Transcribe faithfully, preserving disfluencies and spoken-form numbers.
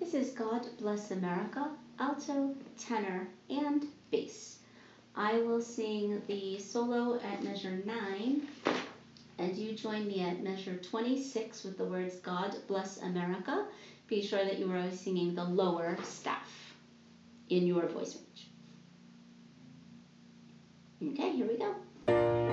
This is God Bless America, alto, tenor, and bass. I will sing the solo at measure nine, and you join me at measure twenty-six with the words God Bless America. Be sure that you are always singing the lower staff in your voice range. Okay, here we go.